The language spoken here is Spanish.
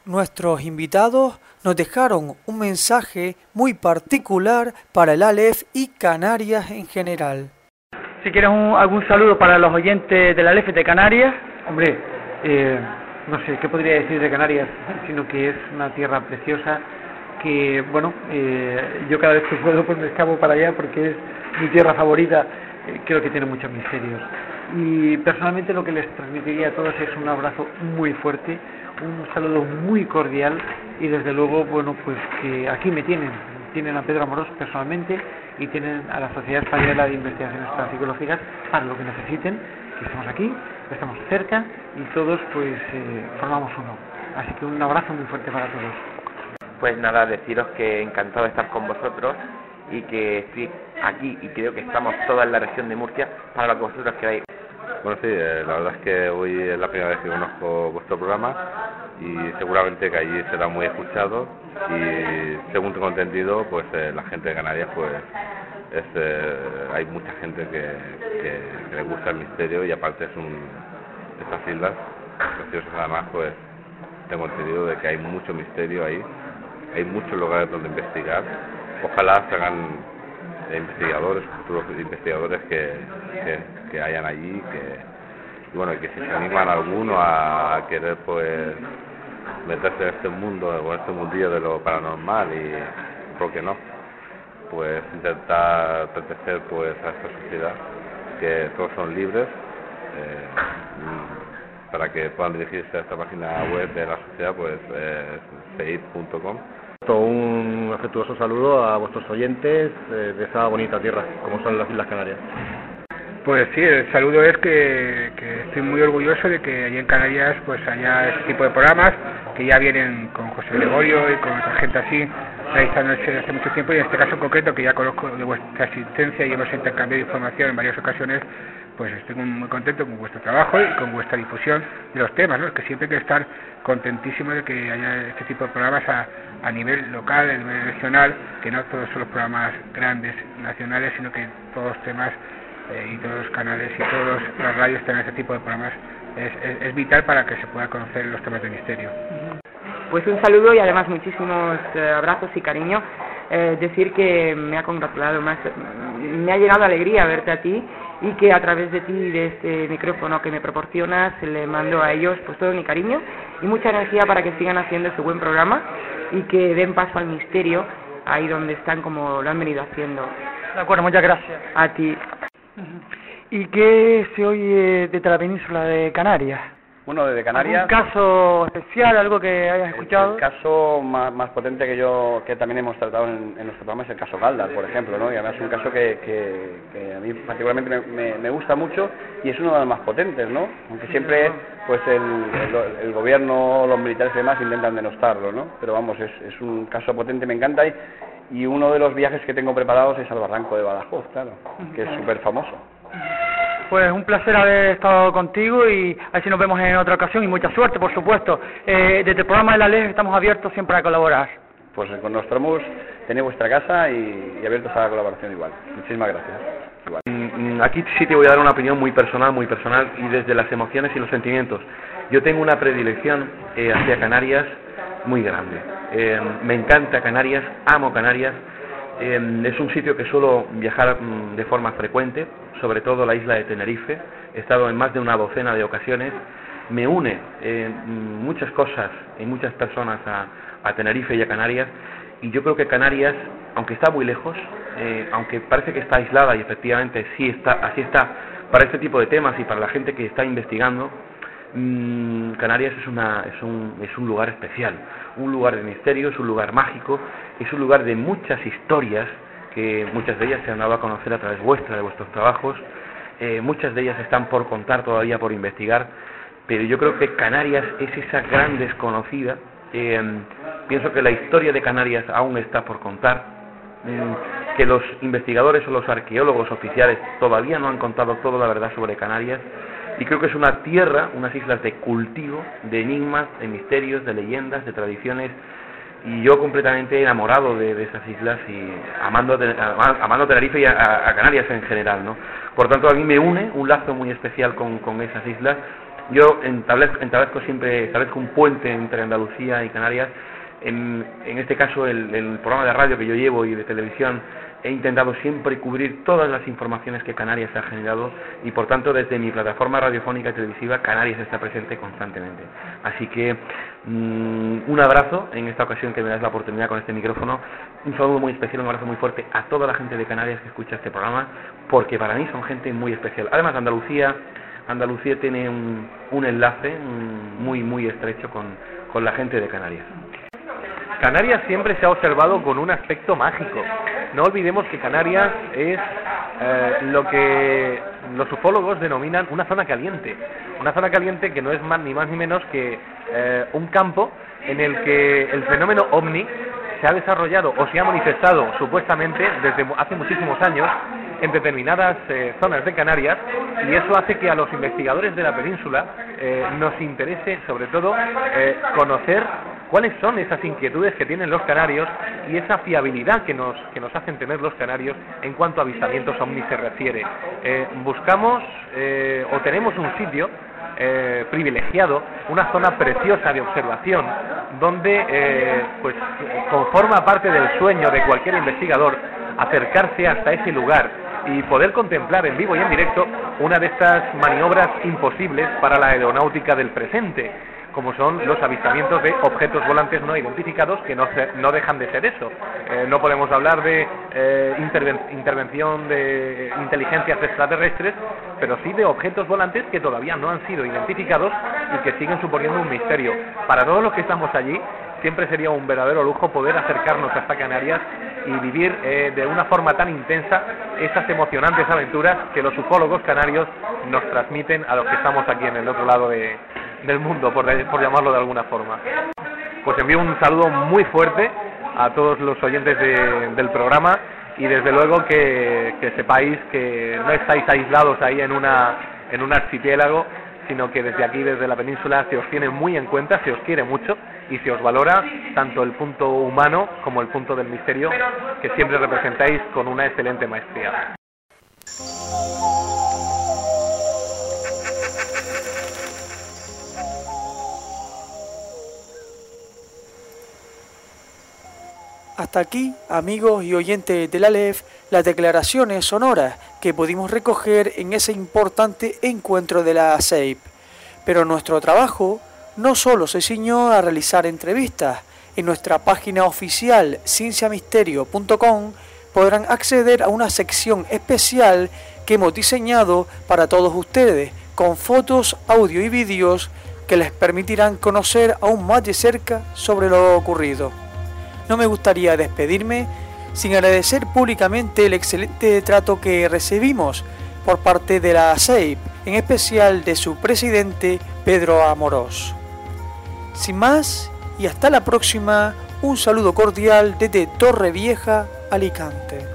Nuestros invitados nos dejaron un mensaje muy particular para el Aleph y Canarias en general. Si quieres algún saludo para los oyentes del Aleph de Canarias. Hombre, no sé, ¿qué podría decir de Canarias? Sino que es una tierra preciosa que, bueno, yo cada vez que puedo pues me escapo para allá porque es mi tierra favorita. Creo que tiene muchos misterios. Y personalmente lo que les transmitiría a todos es un abrazo muy fuerte, un saludo muy cordial y desde luego, bueno, pues que aquí me tienen a Pedro Amorós personalmente y tienen a la Sociedad Española de Investigaciones Parapsicológicas para lo que necesiten, que estamos aquí, estamos cerca y todos pues formamos uno. Así que un abrazo muy fuerte para todos. Pues nada, deciros que encantado de estar con vosotros y que estoy aquí y creo que estamos toda en la región de Murcia para lo que vosotros queráis. Bueno, sí, la verdad es que hoy es la primera vez que conozco vuestro programa y seguramente que allí será muy escuchado y según tengo entendido, pues la gente de Canarias, pues hay mucha gente que le gusta el misterio y aparte estas islas preciosas además, pues tengo entendido de que hay mucho misterio ahí, hay muchos lugares donde investigar. Ojalá se hagan futuros investigadores que hayan allí, y bueno, que si se animan alguno a querer pues meterse en este mundo, o en este mundillo de lo paranormal y por qué no, pues intentar pertenecer pues a esta sociedad, que todos son libres, para que puedan dirigirse a esta página web de la sociedad, pues ceid.com. Un afectuoso saludo a vuestros oyentes de esa bonita tierra, como son las Islas Canarias. Pues sí, el saludo es que estoy muy orgulloso de que allí en Canarias pues haya este tipo de programas que ya vienen con José Gregorio y con otra gente así realizándose hace mucho tiempo, y en este caso en concreto, que ya conozco de vuestra asistencia y hemos intercambiado información en varias ocasiones, pues estoy muy contento con vuestro trabajo y con vuestra difusión de los temas, ¿no? Que siempre hay que estar contentísimo de que haya este tipo de programas a nivel local, a nivel regional, que no todos son los programas grandes nacionales, sino que todos los temas y todos los canales y todas las radios tengan este tipo de programas. Es vital para que se pueda conocer los temas de misterio. Pues un saludo y además muchísimos abrazos y cariño. Decir que me ha congratulado más, me ha llenado de alegría verte a ti, y que a través de ti y de este micrófono que me proporcionas le mando a ellos pues todo mi cariño y mucha energía para que sigan haciendo su buen programa y que den paso al misterio ahí donde están, como lo han venido haciendo. De acuerdo, muchas gracias. A ti. ¿Y qué se oye desde la península de Canarias? Bueno, desde Canarias... ¿Un caso especial, algo que hayas escuchado? El caso más potente que también hemos tratado en nuestro programa es el caso Galdar, por ejemplo, ¿no? Y además es un caso que a mí particularmente me gusta mucho y es uno de los más potentes, ¿no? Aunque siempre pues el gobierno, los militares y demás intentan denostarlo, ¿no? Pero vamos, es un caso potente, me encanta, y uno de los viajes que tengo preparados es al Barranco de Badajoz, claro, que es súper famoso. Pues un placer haber estado contigo y a ver si nos vemos en otra ocasión y mucha suerte, por supuesto. Desde el programa de la Aleph estamos abiertos siempre a colaborar. Pues con Nostromus tenéis vuestra casa y abiertos a la colaboración igual. Muchísimas gracias. Igual. Aquí sí te voy a dar una opinión muy personal y desde las emociones y los sentimientos. Yo tengo una predilección hacia Canarias muy grande. Me encanta Canarias, amo Canarias. Es un sitio que suelo viajar de forma frecuente, sobre todo la isla de Tenerife. He estado en más de una docena de ocasiones. Me une muchas cosas y muchas personas a Tenerife y a Canarias, y yo creo que Canarias, aunque está muy lejos, aunque parece que está aislada, y efectivamente así está para este tipo de temas y para la gente que está investigando, Canarias es un lugar especial, un lugar de misterio, es un lugar mágico, es un lugar de muchas historias, que muchas de ellas se han dado a conocer a través vuestra, de vuestros trabajos, muchas de ellas están por contar todavía, por investigar, pero yo creo que Canarias es esa gran desconocida. Pienso que la historia de Canarias aún está por contar, que los investigadores o los arqueólogos oficiales todavía no han contado toda la verdad sobre Canarias, y creo que es una tierra, unas islas de cultivo, de enigmas, de misterios, de leyendas, de tradiciones, y yo completamente enamorado de esas islas y amando Tenerife y a Canarias en general, ¿no? Por tanto, a mí me une un lazo muy especial con esas islas, Yo establezco un puente entre Andalucía y Canarias. En este caso, el programa de radio que yo llevo y de televisión, he intentado siempre cubrir todas las informaciones que Canarias ha generado y, por tanto, desde mi plataforma radiofónica y televisiva, Canarias está presente constantemente. Así que un abrazo en esta ocasión que me das la oportunidad con este micrófono, un saludo muy especial, un abrazo muy fuerte a toda la gente de Canarias que escucha este programa, porque para mí son gente muy especial. Además, Andalucía tiene un enlace muy estrecho con la gente de Canarias. Canarias siempre se ha observado con un aspecto mágico. No olvidemos que Canarias es lo que los ufólogos denominan una zona caliente que no es ni más ni menos que un campo en el que el fenómeno ovni se ha desarrollado o se ha manifestado supuestamente desde hace muchísimos años en determinadas zonas de Canarias, y eso hace que a los investigadores de la península nos interese sobre todo conocer cuáles son esas inquietudes que tienen los canarios y esa fiabilidad que nos hacen tener los canarios en cuanto a avistamientos ovni se refiere. Buscamos o tenemos un sitio privilegiado, una zona preciosa de observación, donde pues conforma parte del sueño de cualquier investigador acercarse hasta ese lugar y poder contemplar en vivo y en directo una de estas maniobras imposibles para la aeronáutica del presente, como son los avistamientos de objetos volantes no identificados, que no dejan de ser eso. No podemos hablar de intervención de inteligencias extraterrestres, pero sí de objetos volantes que todavía no han sido identificados y que siguen suponiendo un misterio. Para todos los que estamos allí, siempre sería un verdadero lujo poder acercarnos hasta Canarias y vivir de una forma tan intensa esas emocionantes aventuras que los ufólogos canarios nos transmiten a los que estamos aquí en el otro lado del mundo, por llamarlo de alguna forma. Pues envío un saludo muy fuerte a todos los oyentes del programa, y desde luego que sepáis que no estáis aislados ahí en un archipiélago, sino que desde aquí, desde la península, se os tiene muy en cuenta, se os quiere mucho y se os valora tanto el punto humano como el punto del misterio, que siempre representáis con una excelente maestría. Hasta aquí, amigos y oyentes del Aleph, las declaraciones sonoras que pudimos recoger en ese importante encuentro de la ASEIP. Pero nuestro trabajo no solo se ciñó a realizar entrevistas. En nuestra página oficial cienciamisterio.com podrán acceder a una sección especial que hemos diseñado para todos ustedes, con fotos, audio y vídeos que les permitirán conocer aún más de cerca sobre lo ocurrido. No me gustaría despedirme sin agradecer públicamente el excelente trato que recibimos por parte de la ASEIP, en especial de su presidente Pedro Amorós. Sin más, y hasta la próxima, un saludo cordial desde Torrevieja, Alicante.